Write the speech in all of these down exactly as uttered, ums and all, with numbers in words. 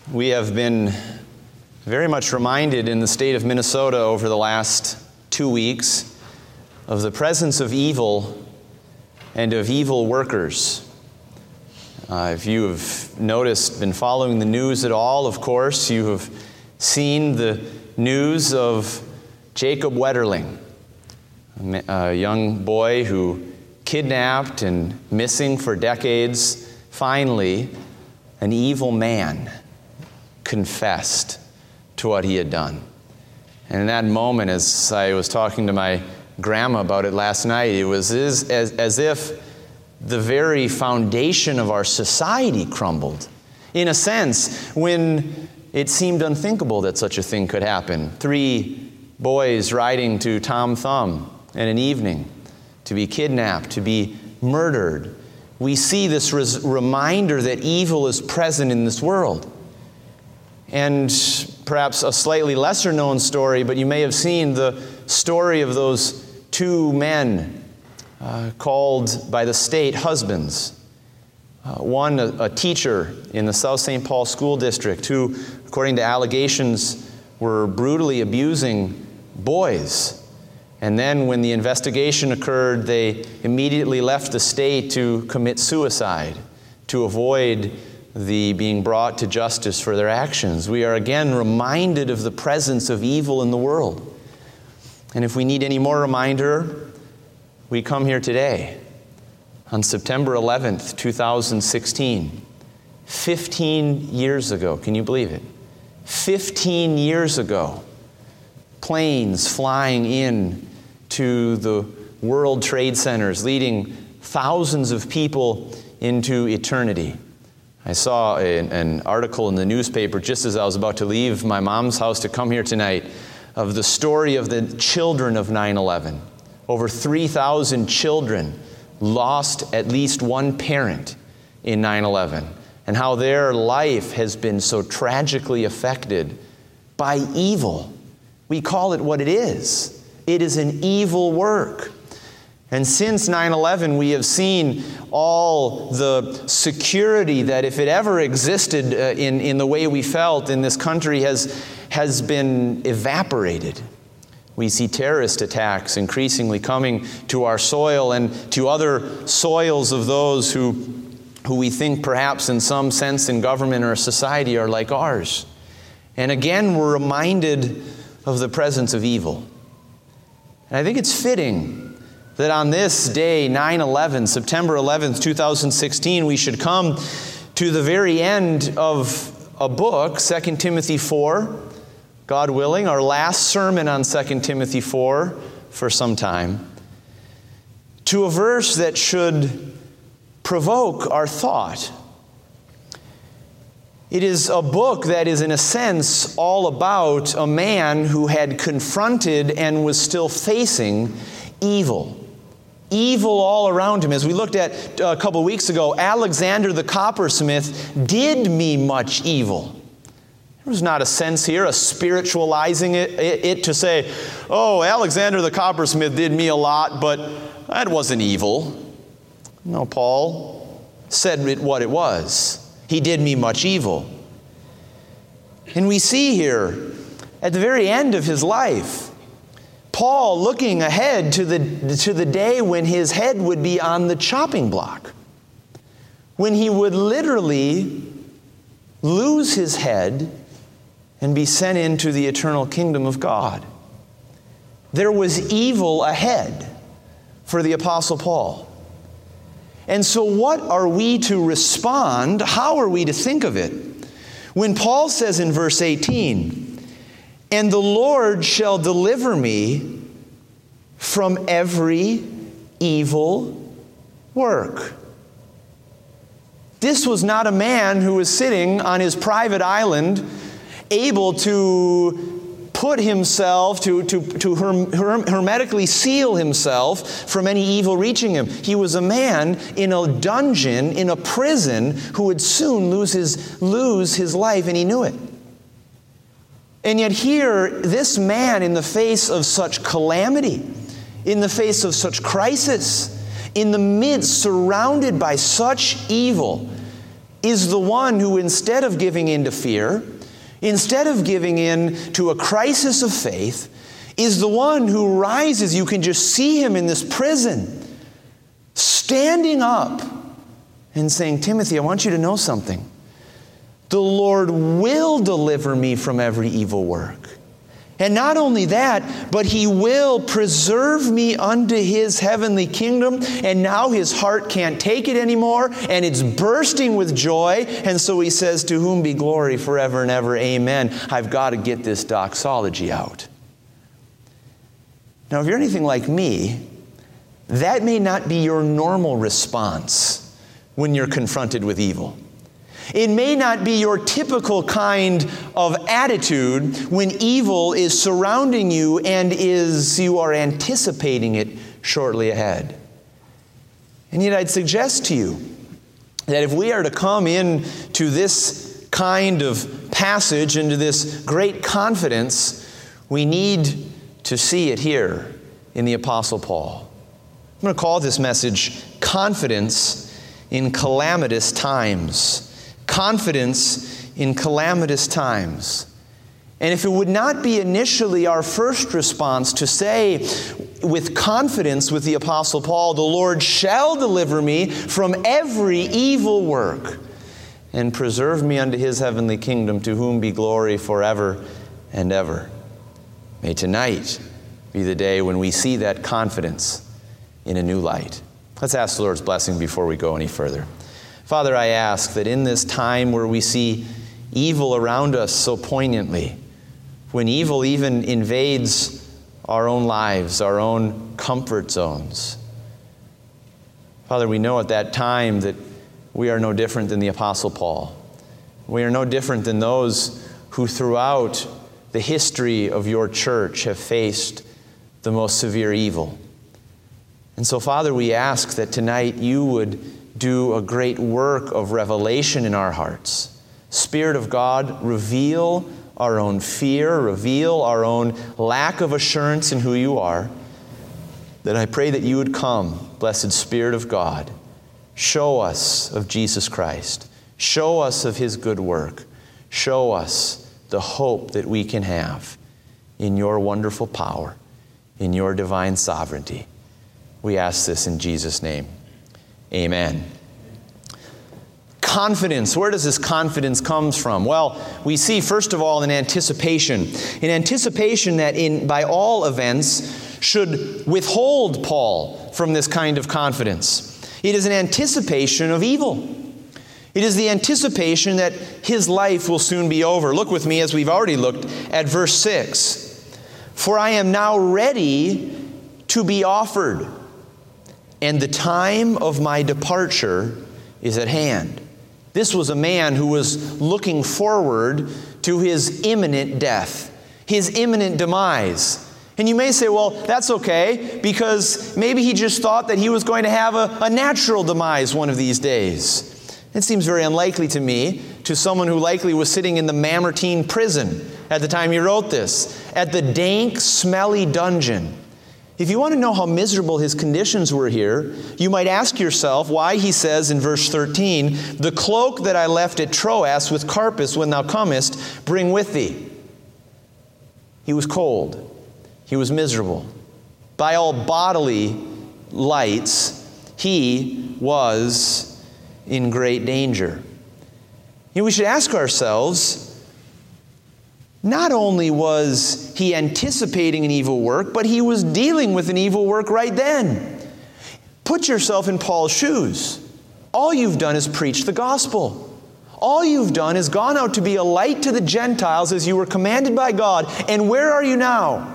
We have been very much reminded in the state of Minnesota over the last two weeks of the presence of evil and of evil workers. Uh, if you have noticed, been following the news at all, of course, you have seen the news of Jacob Wetterling, a young boy who kidnapped and missing for decades. Finally, an evil man confessed to what he had done. And in that moment, as I was talking to my grandma about it last night, it was as, as, as if the very foundation of our society crumbled. In a sense, when it seemed unthinkable that such a thing could happen. Three boys riding to Tom Thumb in an evening to be kidnapped, to be murdered. We see this res- reminder that evil is present in this world. And perhaps a slightly lesser known story, but you may have seen the story of those two men uh, called by the state husbands. Uh, one, a, a teacher in the South Saint Paul School District who, according to allegations, were brutally abusing boys. And then when the investigation occurred, they immediately left the state to commit suicide to avoid the being brought to justice for their actions. We are again reminded of the presence of evil in the world. And if we need any more reminder, we come here today on September eleventh, two thousand sixteen, fifteen years ago. Can you believe it? fifteen years ago, planes flying in to the World Trade Centers, leading thousands of people into eternity. I saw a, an article in the newspaper just as I was about to leave my mom's house to come here tonight of the story of the children of nine eleven. Over three thousand children lost at least one parent in nine eleven, and how their life has been so tragically affected by evil. We call it what it is. It is an evil work. And since nine eleven, we have seen all the security that, if it ever existed uh, in, in the way we felt in this country, has, has been evaporated. We see terrorist attacks increasingly coming to our soil and to other soils of those who, who we think perhaps in some sense in government or society are like ours. And again, we're reminded of the presence of evil. And I think it's fitting that on this day, nine eleven, September eleventh, two thousand sixteen, we should come to the very end of a book, Second Timothy four, God willing, our last sermon on Second Timothy four for some time, to a verse that should provoke our thought. It is a book that is, in a sense, all about a man who had confronted and was still facing evil. Evil all around him. As we looked at a couple weeks ago, Alexander the coppersmith did me much evil. There was not a sense here, a spiritualizing it, it, it to say, oh, Alexander the coppersmith did me a lot, but that wasn't evil. No, Paul said it what it was. He did me much evil. And we see here, at the very end of his life, Paul looking ahead to the, to the day when his head would be on the chopping block, when he would literally lose his head and be sent into the eternal kingdom of God. There was evil ahead for the Apostle Paul. And so what are we to respond? How are we to think of it? When Paul says in verse eighteen, "And the Lord shall deliver me from every evil work." This was not a man who was sitting on his private island, able to put himself, to, to, to herm, herm, hermetically seal himself from any evil reaching him. He was a man in a dungeon, in a prison, who would soon lose his, lose his life, and he knew it. And yet here, this man, in the face of such calamity, in the face of such crisis, in the midst, surrounded by such evil, is the one who, instead of giving in to fear, instead of giving in to a crisis of faith, is the one who rises. You can just see him in this prison, standing up and saying, Timothy, I want you to know something. The Lord will deliver me from every evil work. And not only that, but He will preserve me unto His heavenly kingdom. And now his heart can't take it anymore, and it's bursting with joy. And so he says, to whom be glory forever and ever, amen. I've got to get this doxology out. Now, if you're anything like me, that may not be your normal response when you're confronted with evil. It may not be your typical kind of attitude when evil is surrounding you and is you are anticipating it shortly ahead. And yet I'd suggest to you that if we are to come into this kind of passage, into this great confidence, we need to see it here in the Apostle Paul. I'm going to call this message Confidence in Calamitous Times. Confidence in calamitous times. And if it would not be initially our first response to say with confidence with the Apostle Paul, the Lord shall deliver me from every evil work and preserve me unto His heavenly kingdom, to whom be glory forever and ever. May tonight be the day when we see that confidence in a new light. Let's ask the Lord's blessing before we go any further. Father, I ask that in this time where we see evil around us so poignantly, when evil even invades our own lives, our own comfort zones, Father, we know at that time that we are no different than the Apostle Paul. We are no different than those who throughout the history of your church have faced the most severe evil. And so, Father, we ask that tonight you would do a great work of revelation in our hearts. Spirit of God, reveal our own fear, reveal our own lack of assurance in who you are. That I pray that you would come, blessed Spirit of God. Show us of Jesus Christ. Show us of His good work. Show us the hope that we can have in your wonderful power, in your divine sovereignty. We ask this in Jesus' name. Amen. Confidence. Where does this confidence come from? Well, we see first of all in anticipation. In anticipation that in by all events should withhold Paul from this kind of confidence. It is an anticipation of evil. It is the anticipation that his life will soon be over. Look with me as we've already looked at verse six. For I am now ready to be offered, and the time of my departure is at hand. This was a man who was looking forward to his imminent death, his imminent demise. And you may say, well, that's okay, because maybe he just thought that he was going to have a, a natural demise one of these days. It seems very unlikely to me, to someone who likely was sitting in the Mamertine prison at the time he wrote this, at the dank, smelly dungeon. If you want to know how miserable his conditions were here, you might ask yourself why he says in verse thirteen, the cloak that I left at Troas with Carpus when thou comest, bring with thee. He was cold. He was miserable. By all bodily lights, he was in great danger. You know, we should ask ourselves, not only was he anticipating an evil work, but he was dealing with an evil work right then. Put yourself in Paul's shoes. All you've done is preach the gospel. All you've done is gone out to be a light to the Gentiles as you were commanded by God. And where are you now?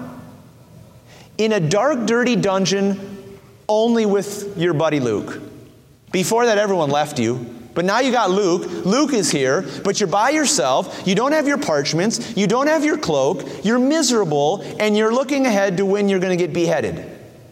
In a dark, dirty dungeon, only with your buddy Luke. Before that, everyone left you. But now you got Luke. Luke is here, but you're by yourself. You don't have your parchments. You don't have your cloak. You're miserable, and you're looking ahead to when you're going to get beheaded.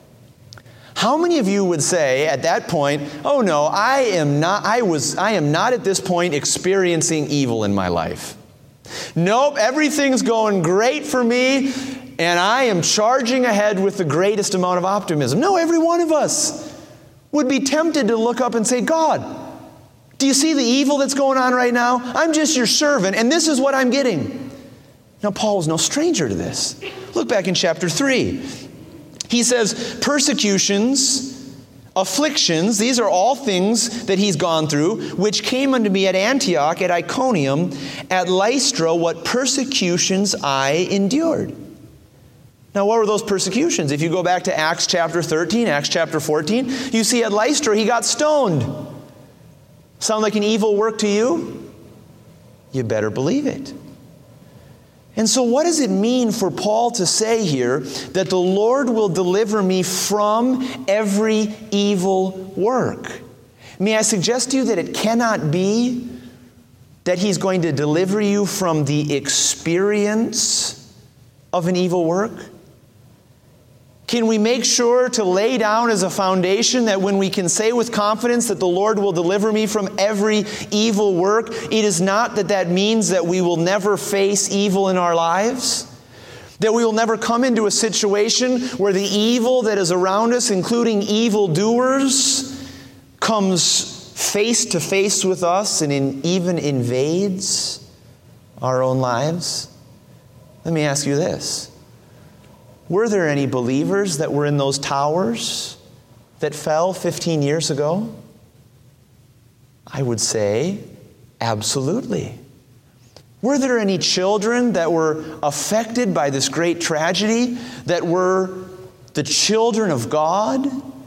How many of you would say at that point, oh no, I am not, I was, I am not at this point experiencing evil in my life. Nope, everything's going great for me, and I am charging ahead with the greatest amount of optimism. No, every one of us would be tempted to look up and say, God, Do you see the evil that's going on right now? I'm just your servant, and this is what I'm getting. Now, Paul was no stranger to this. Look back in chapter three. He says, persecutions, afflictions, these are all things that he's gone through, which came unto me at Antioch, at Iconium, at Lystra, what persecutions I endured. Now, what were those persecutions? If you go back to Acts chapter thirteen, Acts chapter fourteen, you see at Lystra he got stoned. Sound like an evil work to you? You better believe it. And so what does it mean for Paul to say here that the Lord will deliver me from every evil work? May I suggest to you that it cannot be that he's going to deliver you from the experience of an evil work? Can we make sure to lay down as a foundation that when we can say with confidence that the Lord will deliver me from every evil work, it is not that that means that we will never face evil in our lives? That we will never come into a situation where the evil that is around us, including evildoers, comes face to face with us and in, even invades our own lives? Let me ask you this. Were there any believers that were in those towers that fell fifteen years ago? I would say absolutely. Were there any children that were affected by this great tragedy that were the children of God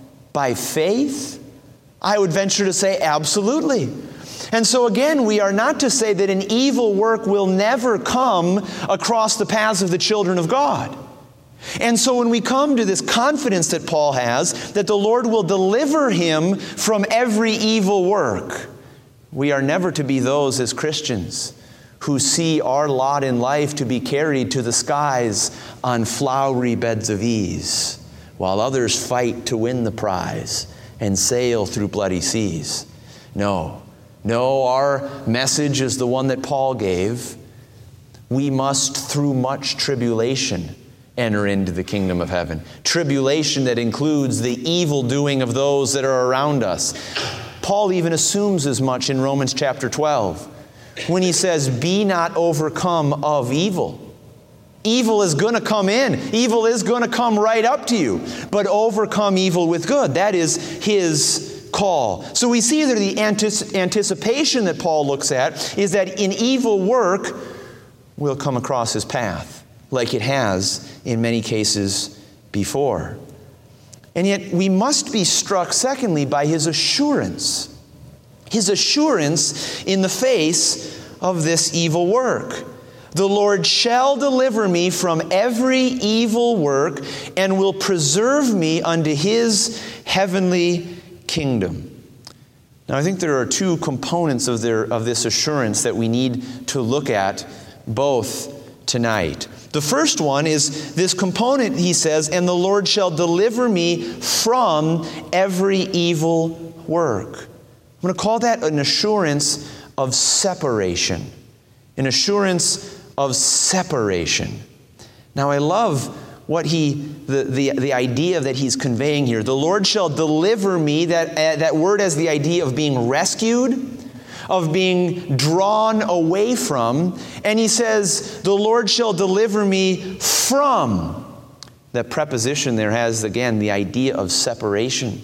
by faith? I would venture to say absolutely. And so again, we are not to say that an evil work will never come across the paths of the children of God. And so when we come to this confidence that Paul has, that the Lord will deliver him from every evil work, we are never to be those as Christians who see our lot in life to be carried to the skies on flowery beds of ease, while others fight to win the prize and sail through bloody seas. No, no, our message is the one that Paul gave. We must, through much tribulation, enter into the kingdom of heaven. Tribulation that includes the evil doing of those that are around us. Paul even assumes as much in Romans chapter twelve when he says, be not overcome of evil. Evil is going to come in. Evil is going to come right up to you. But overcome evil with good. That is his call. So we see that the antici- anticipation that Paul looks at is that in evil work will come across his path, like it has in many cases before. And yet we must be struck, secondly, by his assurance. His assurance in the face of this evil work. The Lord shall deliver me from every evil work and will preserve me unto his heavenly kingdom. Now I think there are two components of, their, of this assurance that we need to look at both tonight. The first one is this component, he says, and the Lord shall deliver me from every evil work. I'm going to call that an assurance of separation. An assurance of separation. Now I love what he, the, the, the idea that he's conveying here. The Lord shall deliver me, that, uh, that word has the idea of being rescued, of being drawn away from. And he says, the Lord shall deliver me from. That preposition there has, again, the idea of separation.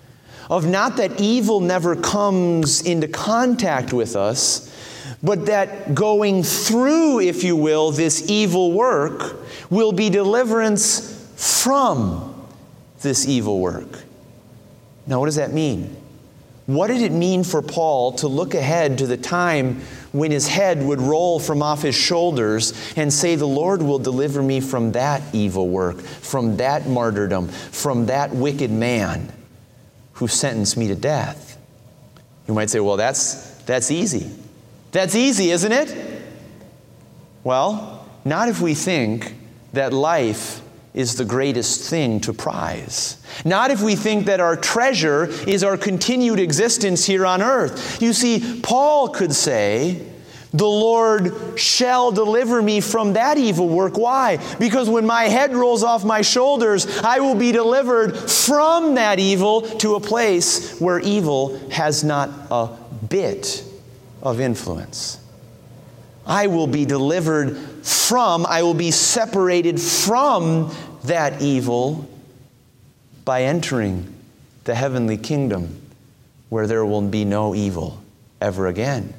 Of not that evil never comes into contact with us, but that going through, if you will, this evil work will be deliverance from this evil work. Now, what does that mean? What did it mean for Paul to look ahead to the time when his head would roll from off his shoulders and say, the Lord will deliver me from that evil work, from that martyrdom, from that wicked man who sentenced me to death? You might say, well, that's, that's easy. That's easy, isn't it? Well, not if we think that life is the greatest thing to prize. Not if we think that our treasure is our continued existence here on earth. You see, Paul could say, the Lord shall deliver me from that evil work. Why? Because when my head rolls off my shoulders, I will be delivered from that evil to a place where evil has not a bit of influence. I will be delivered from, I will be separated from that evil by entering the heavenly kingdom where there will be no evil ever again.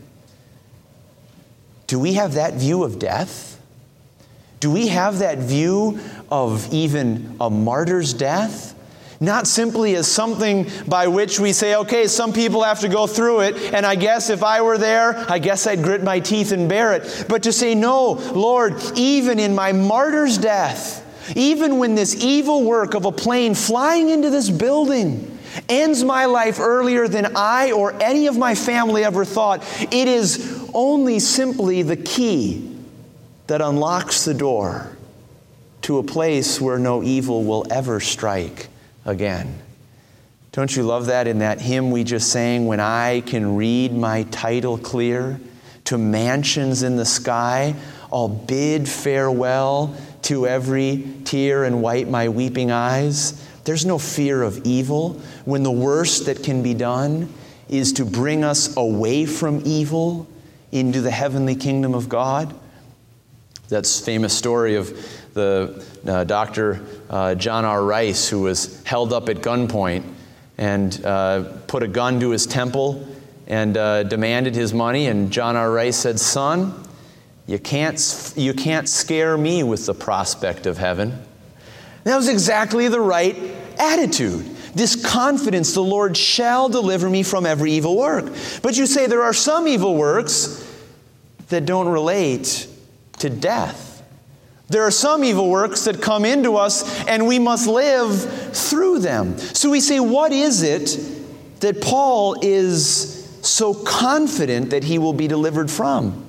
Do we have that view of death? Do we have that view of even a martyr's death? Not simply as something by which we say, okay, some people have to go through it, and I guess if I were there, I guess I'd grit my teeth and bear it. But to say, no, Lord, even in my martyr's death, even when this evil work of a plane flying into this building ends my life earlier than I or any of my family ever thought, it is only simply the key that unlocks the door to a place where no evil will ever strike again. Don't you love that in that hymn we just sang, when I can read my title clear to mansions in the sky, I'll bid farewell to every tear and wipe my weeping eyes. There's no fear of evil when the worst that can be done is to bring us away from evil into the heavenly kingdom of God. That's a famous story of the uh, Doctor uh, John R. Rice, who was held up at gunpoint and uh, put a gun to his temple and uh, demanded his money. And John R. Rice said, "Son, you can't, you can't scare me with the prospect of heaven." That was exactly the right attitude. This confidence, the Lord shall deliver me from every evil work. But you say there are some evil works that don't relate to death. There are some evil works that come into us and we must live through them. So we say, what is it that Paul is so confident that he will be delivered from?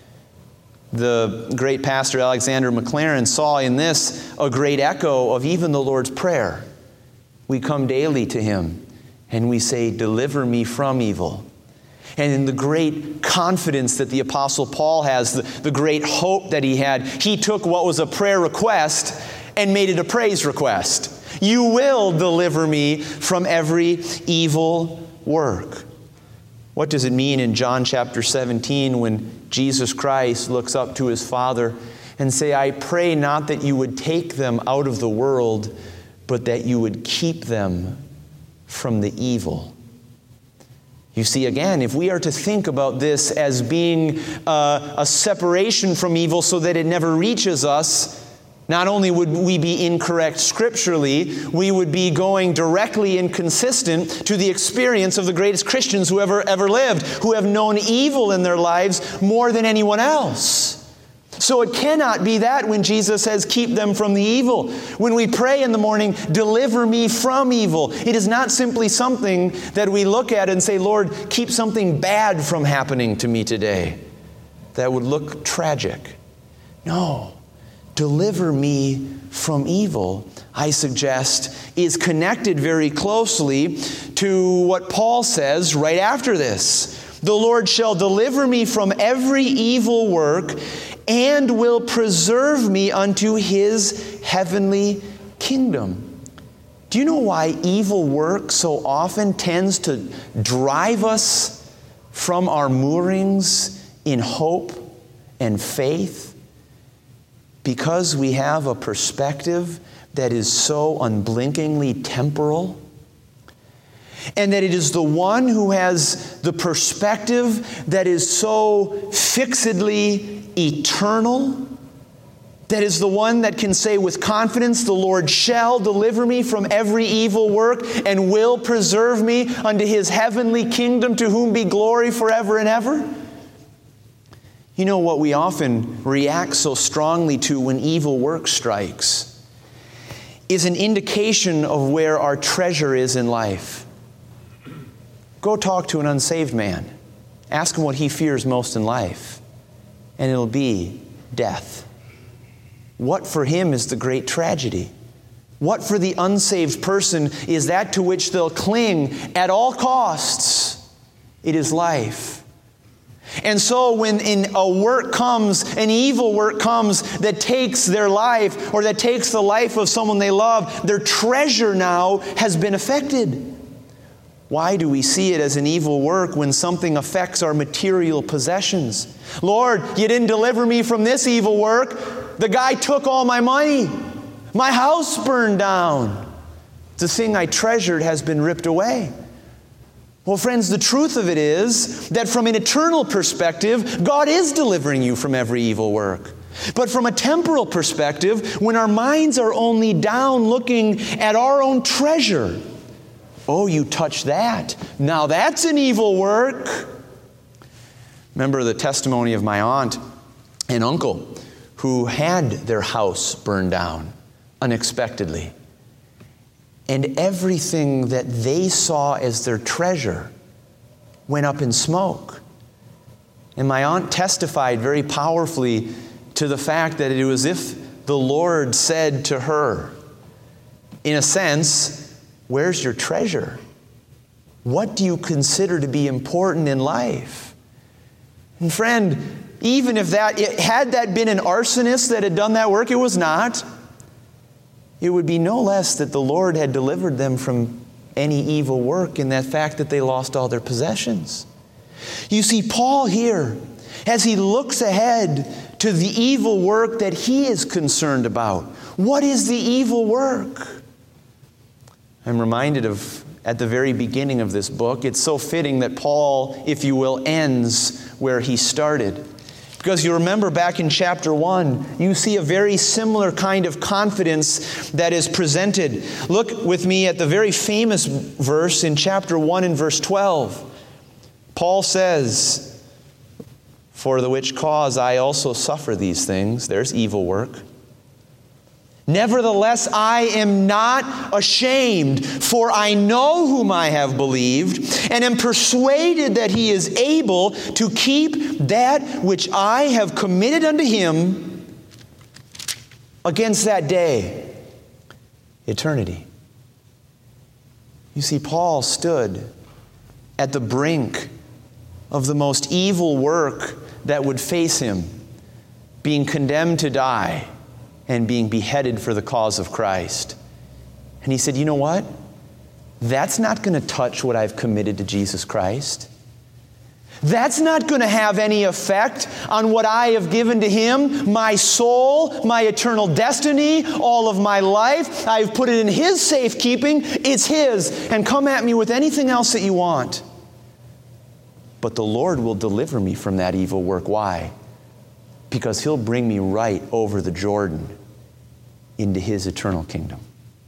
The great pastor Alexander McLaren saw in this a great echo of even the Lord's Prayer. We come daily to Him and we say, "Deliver me from evil." And in the great confidence that the Apostle Paul has, the, the great hope that he had, he took what was a prayer request and made it a praise request. You will deliver me from every evil work. What does it mean in John chapter seventeen when Jesus Christ looks up to His Father and say, "I pray not that you would take them out of the world, but that you would keep them from the evil"? You see, again, if we are to think about this as being uh, a separation from evil so that it never reaches us, not only would we be incorrect scripturally, we would be going directly inconsistent to the experience of the greatest Christians who ever, ever lived, who have known evil in their lives more than anyone else. So it cannot be that when Jesus says, "Keep them from the evil." When we pray in the morning, "Deliver me from evil," it is not simply something that we look at and say, "Lord, keep something bad from happening to me today." That would look tragic. No. "Deliver me from evil," I suggest, is connected very closely to what Paul says right after this. "The Lord shall deliver me from every evil work and will preserve me unto His heavenly kingdom." Do you know why evil work so often tends to drive us from our moorings in hope and faith? Because we have a perspective that is so unblinkingly temporal. And that it is the one who has the perspective that is so fixedly eternal, that is the one that can say with confidence, "The Lord shall deliver me from every evil work and will preserve me unto His heavenly kingdom, to whom be glory forever and ever." You know what we often react so strongly to when evil work strikes is an indication of where our treasure is in life. Go talk to an unsaved man. Ask him what he fears most in life. And it'll be death. What for him is the great tragedy? What for the unsaved person is that to which they'll cling at all costs? It is life. And so when in a work comes, an evil work comes that takes their life or that takes the life of someone they love, their treasure now has been affected. Why do we see it as an evil work when something affects our material possessions? Lord, you didn't deliver me from this evil work. The guy took all my money. My house burned down. The thing I treasured has been ripped away. Well, friends, the truth of it is that from an eternal perspective, God is delivering you from every evil work. But from a temporal perspective, when our minds are only down looking at our own treasure, oh, you touch that. Now that's an evil work. Remember the testimony of my aunt and uncle who had their house burned down unexpectedly. And everything that they saw as their treasure went up in smoke. And my aunt testified very powerfully to the fact that it was as if the Lord said to her, in a sense, where's your treasure? What do you consider to be important in life? And friend, even if that, it, had that been an arsonist that had done that work, it was not. It would be no less that the Lord had delivered them from any evil work in that fact that they lost all their possessions. You see, Paul here, as he looks ahead to the evil work that he is concerned about, what is the evil work? I'm reminded of, at the very beginning of this book, it's so fitting that Paul, if you will, ends where he started. Because you remember back in chapter one, you see a very similar kind of confidence that is presented. Look with me at the very famous verse in chapter one and verse twelve. Paul says, "For the which cause I also suffer these things." There's evil work. "Nevertheless, I am not ashamed, for I know whom I have believed, and am persuaded that he is able to keep that which I have committed unto him against that day, eternity." You see, Paul stood at the brink of the most evil work that would face him, being condemned to die and being beheaded for the cause of Christ. And he said, you know what? That's not going to touch what I've committed to Jesus Christ. That's not going to have any effect on what I have given to Him, my soul, my eternal destiny, all of my life. I've put it in His safekeeping. It's His. And come at me with anything else that you want. But the Lord will deliver me from that evil work. Why? Because He'll bring me right over the Jordan into His eternal kingdom.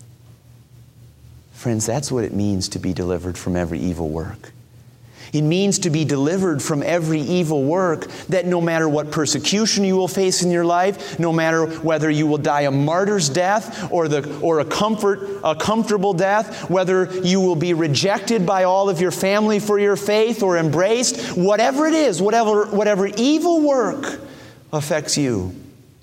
Friends, that's what it means to be delivered from every evil work. It means to be delivered from every evil work, that no matter what persecution you will face in your life, no matter whether you will die a martyr's death or the or a comfort a comfortable death, whether you will be rejected by all of your family for your faith or embraced, whatever it is, whatever whatever evil work affects you,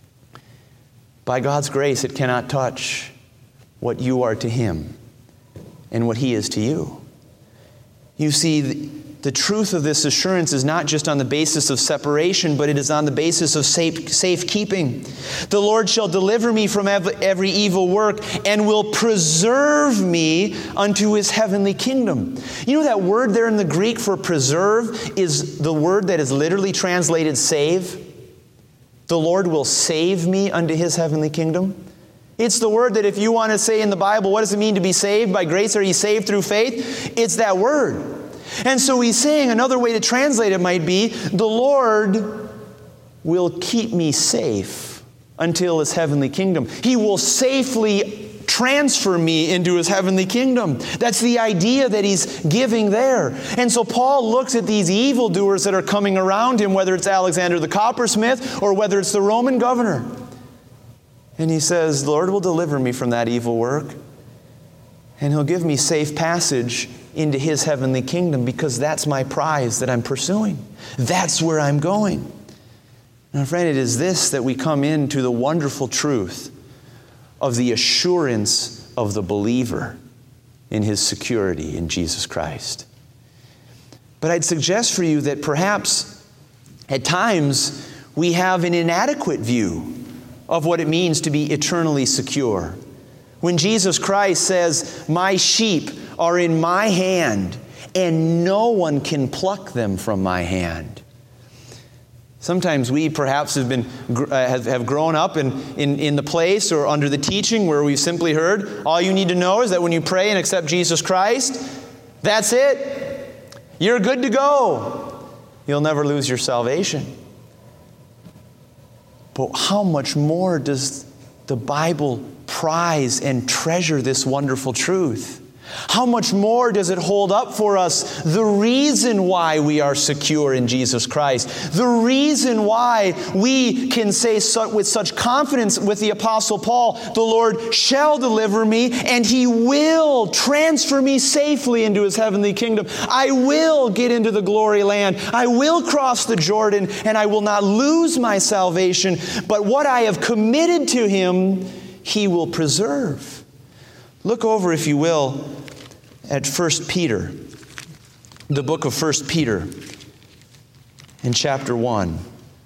by God's grace, it cannot touch what you are to Him and what He is to you. You see, the, the truth of this assurance is not just on the basis of separation, but it is on the basis of safe, safekeeping. The Lord shall deliver me from every, every evil work and will preserve me unto His heavenly kingdom. You know that word there in the Greek for preserve is the word that is literally translated save. The Lord will save me unto His heavenly kingdom. It's the word that if you want to say in the Bible, what does it mean to be saved? By grace are ye saved through faith? It's that word. And so he's saying, another way to translate it might be, the Lord will keep me safe until His heavenly kingdom. He will safely transfer me into His heavenly kingdom. That's the idea that he's giving there. And so Paul looks at these evildoers that are coming around him, whether it's Alexander the coppersmith or whether it's the Roman governor. And he says, the Lord will deliver me from that evil work. And He'll give me safe passage into His heavenly kingdom, because that's my prize that I'm pursuing. That's where I'm going. Now, friend, it is this that we come into the wonderful truth of the assurance of the believer in his security in Jesus Christ. But I'd suggest for you that perhaps at times we have an inadequate view of what it means to be eternally secure. When Jesus Christ says, "My sheep are in my hand, and no one can pluck them from my hand. Sometimes we perhaps have been uh, have, have grown up in, in, in the place or under the teaching where we've simply heard, all you need to know is that when you pray and accept Jesus Christ, that's it. You're good to go. You'll never lose your salvation. But how much more does the Bible prize and treasure this wonderful truth? How much more does it hold up for us the reason why we are secure in Jesus Christ? The reason why we can say so, with such confidence with the Apostle Paul, the Lord shall deliver me and He will transfer me safely into His heavenly kingdom. I will get into the glory land. I will cross the Jordan and I will not lose my salvation. But what I have committed to Him, He will preserve. Look over, if you will, at First Peter, the book of First Peter, in chapter one.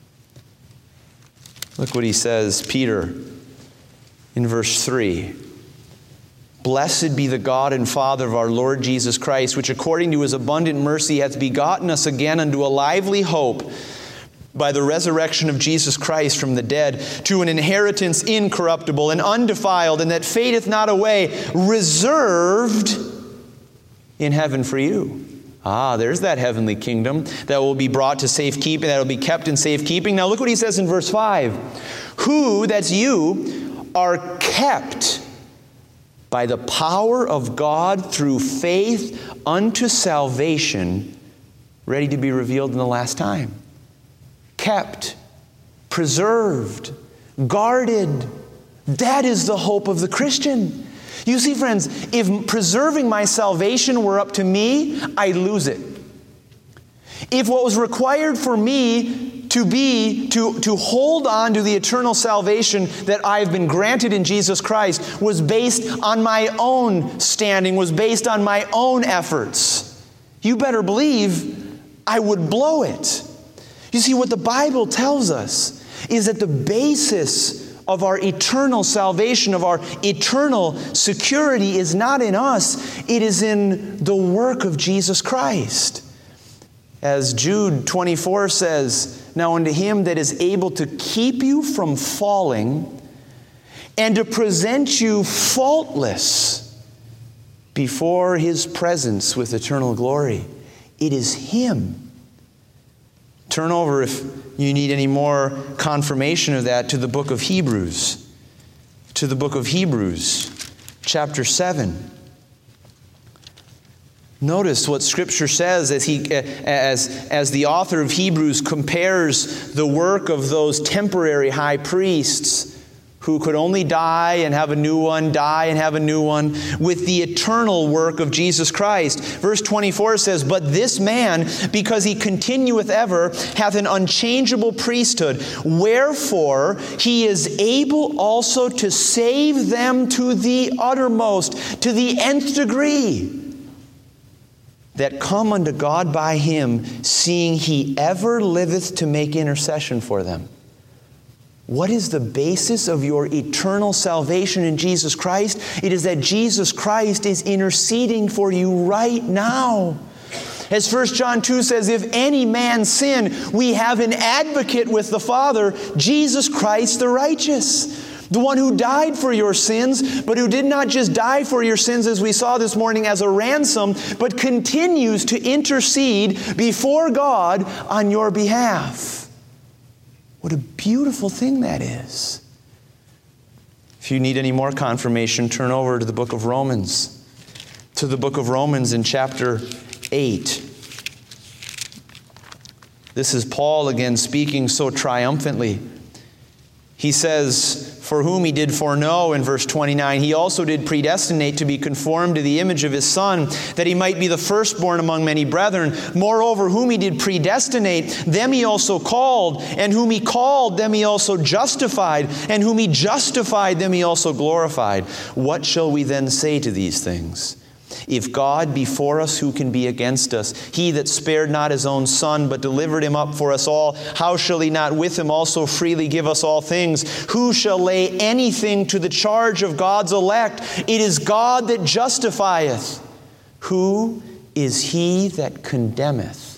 Look what he says, Peter, in verse three. Blessed be the God and Father of our Lord Jesus Christ, which according to His abundant mercy hath begotten us again unto a lively hope, by the resurrection of Jesus Christ from the dead, to an inheritance incorruptible and undefiled, and that fadeth not away, reserved in heaven for you. Ah, there's that heavenly kingdom that will be brought to safekeeping, that will be kept in safekeeping. Now look what he says in verse five. Who, that's you, are kept by the power of God through faith unto salvation, ready to be revealed in the last time. Kept, preserved, guarded. That is the hope of the Christian. You see, friends, if preserving my salvation were up to me, I'd lose it. If what was required for me to be, to, to hold on to the eternal salvation that I've been granted in Jesus Christ was based on my own standing, was based on my own efforts, you better believe I would blow it. You see, what the Bible tells us is that the basis of our eternal salvation, of our eternal security is not in us, it is in the work of Jesus Christ. As Jude twenty-four says, now unto Him that is able to keep you from falling and to present you faultless before His presence with eternal glory. It is Him. Turn over, if you need any more confirmation of that, to the book of Hebrews. To the book of Hebrews, chapter seven. Notice what Scripture says as, he, as, as the author of Hebrews compares the work of those temporary high priests who could only die and have a new one, die and have a new one, with the eternal work of Jesus Christ. Verse twenty-four says, but this man, because he continueth ever, hath an unchangeable priesthood, wherefore he is able also to save them to the uttermost, to the nth degree, that come unto God by Him, seeing He ever liveth to make intercession for them. What is the basis of your eternal salvation in Jesus Christ? It is that Jesus Christ is interceding for you right now. As First John two says, if any man sin, we have an advocate with the Father, Jesus Christ the righteous. The one who died for your sins, but who did not just die for your sins, as we saw this morning, as a ransom, but continues to intercede before God on your behalf. What a beautiful thing that is. If you need any more confirmation, turn over to the book of Romans. To the book of Romans in chapter eight. This is Paul again speaking so triumphantly. He says, for whom He did foreknow, in verse twenty-nine, He also did predestinate to be conformed to the image of His Son, that He might be the firstborn among many brethren. Moreover, whom He did predestinate, them He also called, and whom He called, them He also justified, and whom He justified, them He also glorified. What shall we then say to these things? If God be for us, who can be against us? He that spared not His own Son, but delivered Him up for us all, how shall He not with Him also freely give us all things? Who shall lay anything to the charge of God's elect? It is God that justifieth. Who is he that condemneth.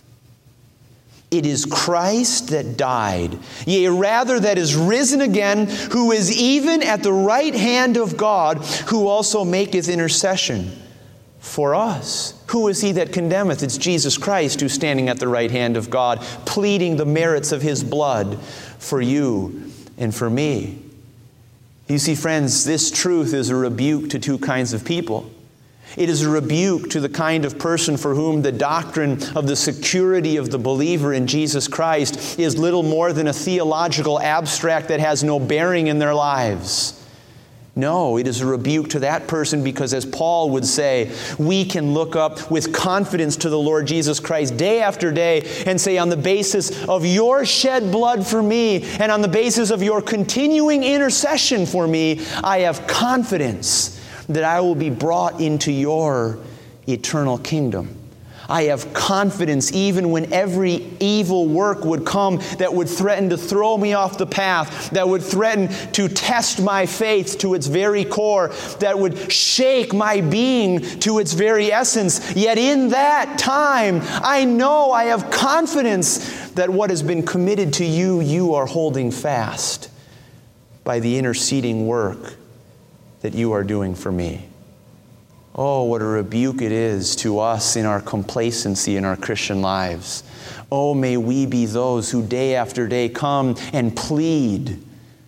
It is Christ that died, yea, rather that is risen again, who is even at the right hand of God, who also maketh intercession for us. Who is he that condemneth? It's Jesus Christ who's standing at the right hand of God, pleading the merits of his blood for you and for me. You see, friends, this truth is a rebuke to two kinds of people. It is a rebuke to the kind of person for whom the doctrine of the security of the believer in Jesus Christ is little more than a theological abstract that has no bearing in their lives. No, it is a rebuke to that person because, as Paul would say, we can look up with confidence to the Lord Jesus Christ day after day and say, on the basis of your shed blood for me and on the basis of your continuing intercession for me, I have confidence that I will be brought into your eternal kingdom. I have confidence even when every evil work would come that would threaten to throw me off the path, that would threaten to test my faith to its very core, that would shake my being to its very essence. Yet in that time, I know I have confidence that what has been committed to you, you are holding fast by the interceding work that you are doing for me. Oh, what a rebuke it is to us in our complacency in our Christian lives. Oh, may we be those who day after day come and plead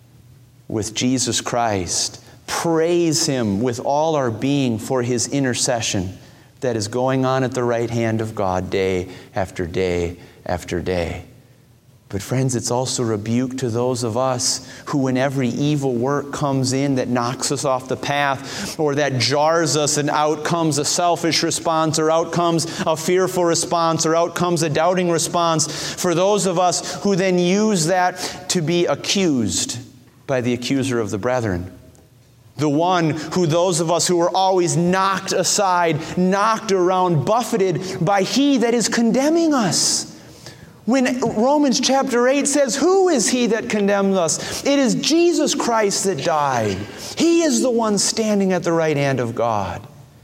with Jesus Christ, praise Him with all our being for His intercession that is going on at the right hand of God day after day after day. But friends, it's also rebuke to those of us who, when every evil work comes in that knocks us off the path or that jars us, and out comes a selfish response or out comes a fearful response or out comes a doubting response, for those of us who then use that to be accused by the accuser of the brethren. The one who those of us who are always knocked aside, knocked around, buffeted by he that is condemning us. When Romans chapter eight says, who is he that condemns us? It is Jesus Christ that died. He is the one standing at the right hand of God.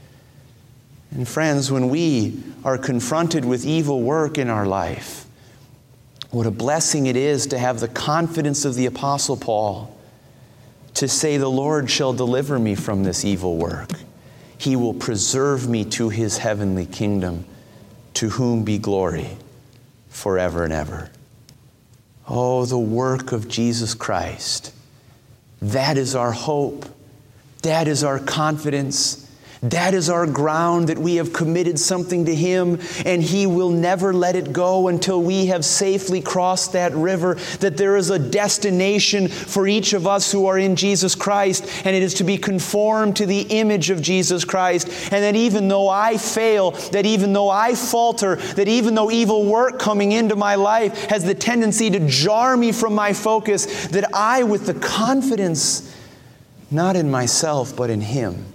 And friends, when we are confronted with evil work in our life, what a blessing it is to have the confidence of the Apostle Paul to say, the Lord shall deliver me from this evil work. He will preserve me to His heavenly kingdom, to whom be glory forever and ever. Oh, the work of Jesus Christ. That is our hope. That is our confidence. That is our ground, that we have committed something to Him and He will never let it go until we have safely crossed that river, that there is a destination for each of us who are in Jesus Christ, and it is to be conformed to the image of Jesus Christ, and that even though I fail, that even though I falter, that even though evil work coming into my life has the tendency to jar me from my focus, that I, with the confidence, not in myself, but in Him,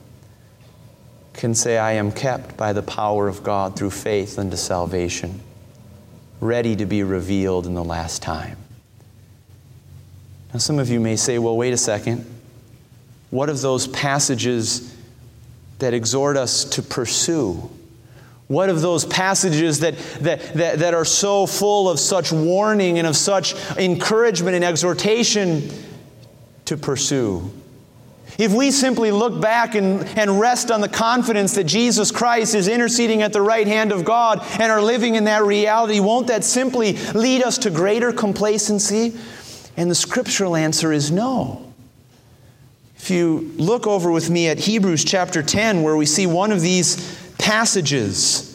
can say, I am kept by the power of God through faith unto salvation, ready to be revealed in the last time. Now, some of you may say, well, wait a second. What of those passages that exhort us to pursue? What of those passages that, that, that, that are so full of such warning and of such encouragement and exhortation to pursue? If we simply look back and, and rest on the confidence that Jesus Christ is interceding at the right hand of God and are living in that reality, won't that simply lead us to greater complacency? And the scriptural answer is no. If you look over with me at Hebrews chapter ten, where we see one of these passages,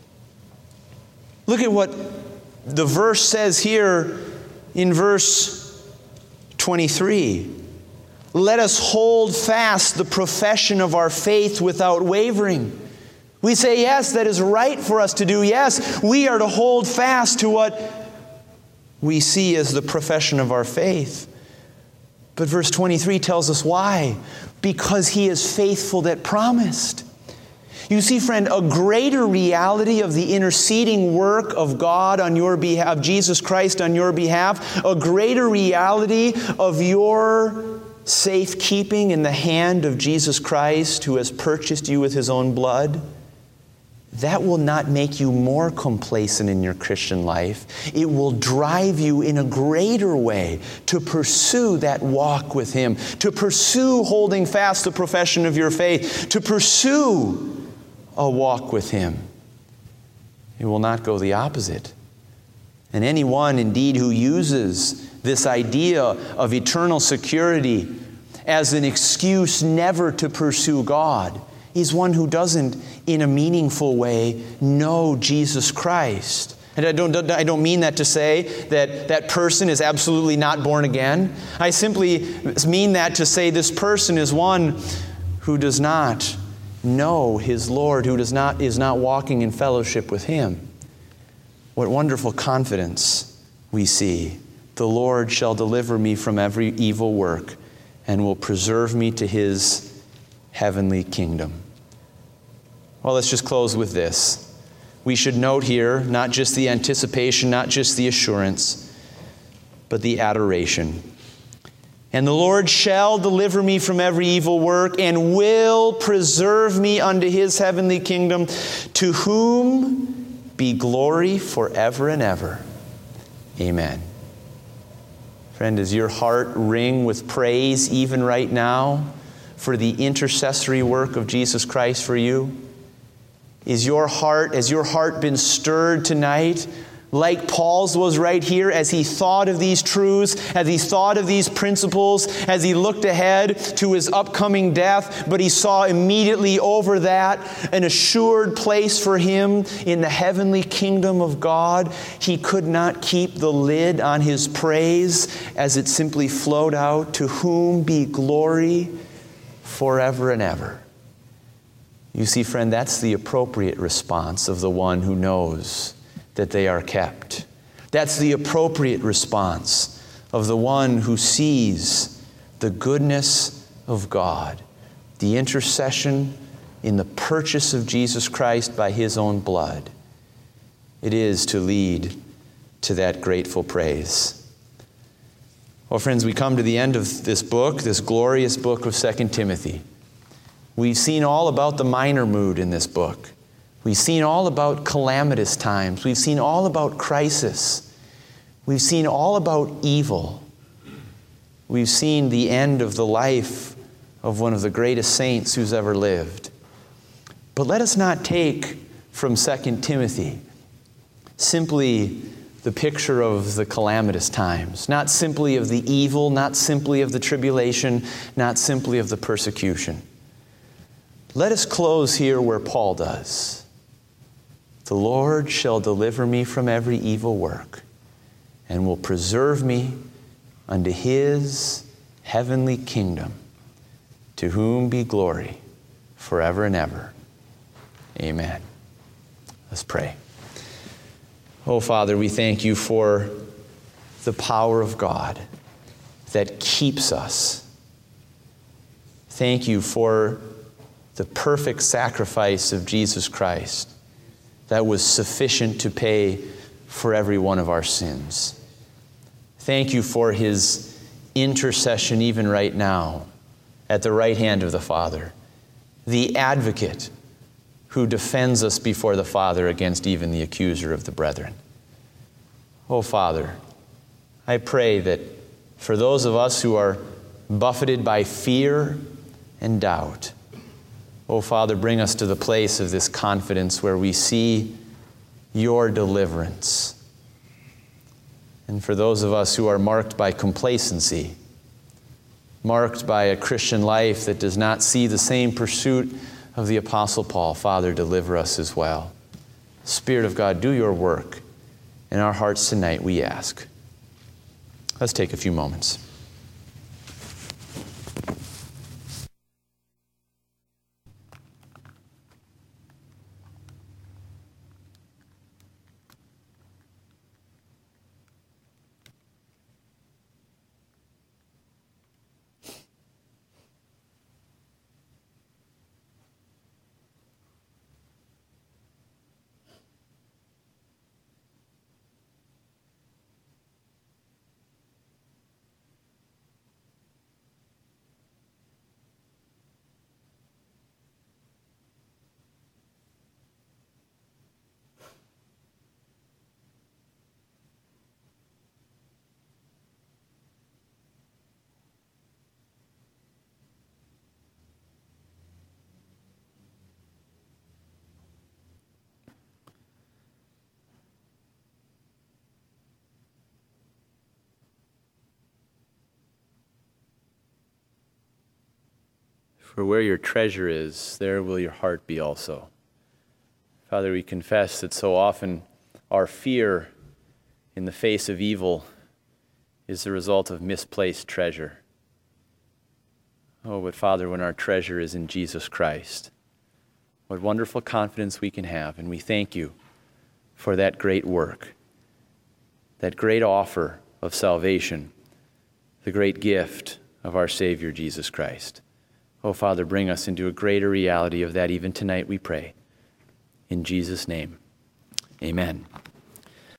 look at what the verse says here in verse twenty-three. Let us hold fast the profession of our faith without wavering. We say, yes, that is right for us to do. Yes, we are to hold fast to what we see as the profession of our faith. But verse twenty-three tells us why. Because He is faithful that promised. You see, friend, a greater reality of the interceding work of God on your behalf, of Jesus Christ on your behalf, a greater reality of your safekeeping in the hand of Jesus Christ, who has purchased you with His own blood, that will not make you more complacent in your Christian life. It will drive you in a greater way to pursue that walk with Him, to pursue holding fast the profession of your faith, to pursue a walk with Him. It will not go the opposite. And anyone, indeed, who uses this idea of eternal security as an excuse never to pursue God is one who doesn't, in a meaningful way, know Jesus Christ. And I don't, I don't mean that to say that that person is absolutely not born again. I simply mean that to say this person is one who does not know his Lord, who does not, is not walking in fellowship with Him. What wonderful confidence we see. The Lord shall deliver me from every evil work and will preserve me to His heavenly kingdom. Well, let's just close with this. We should note here not just the anticipation, not just the assurance, but the adoration. And the Lord shall deliver me from every evil work and will preserve me unto His heavenly kingdom, to whom be glory forever and ever. Amen. Friend, does your heart ring with praise even right now for the intercessory work of Jesus Christ for you? Is your heart, has your heart been stirred tonight, like Paul's was right here, as he thought of these truths, as he thought of these principles, as he looked ahead to his upcoming death, but he saw immediately over that an assured place for him in the heavenly kingdom of God? He could not keep the lid on his praise as it simply flowed out, to whom be glory forever and ever. You see, friend, that's the appropriate response of the one who knows that they are kept. That's the appropriate response of the one who sees the goodness of God, the intercession in the purchase of Jesus Christ by His own blood. It is to lead to that grateful praise. Well, friends, we come to the end of this book, this glorious book of Second Timothy. We've seen all about the minor mood in this book. We've seen all about calamitous times. We've seen all about crisis. We've seen all about evil. We've seen the end of the life of one of the greatest saints who's ever lived. But let us not take from Second Timothy simply the picture of the calamitous times, not simply of the evil, not simply of the tribulation, not simply of the persecution. Let us close here where Paul does. The Lord shall deliver me from every evil work and will preserve me unto His heavenly kingdom, to whom be glory forever and ever. Amen. Let's pray. Oh, Father, we thank You for the power of God that keeps us. Thank You for the perfect sacrifice of Jesus Christ that was sufficient to pay for every one of our sins. Thank You for His intercession even right now at the right hand of the Father, the advocate who defends us before the Father against even the accuser of the brethren. Oh, Father, I pray that for those of us who are buffeted by fear and doubt, oh, Father, bring us to the place of this confidence where we see Your deliverance. And for those of us who are marked by complacency, marked by a Christian life that does not see the same pursuit of the Apostle Paul, Father, deliver us as well. Spirit of God, do Your work in our hearts tonight, we ask. Let's take a few moments. For where your treasure is, there will your heart be also. Father, we confess that so often our fear in the face of evil is the result of misplaced treasure. Oh, but Father, when our treasure is in Jesus Christ, what wonderful confidence we can have, and we thank you for that great work, that great offer of salvation, the great gift of our Savior, Jesus Christ. Oh, Father, bring us into a greater reality of that even tonight, we pray. In Jesus' name, amen.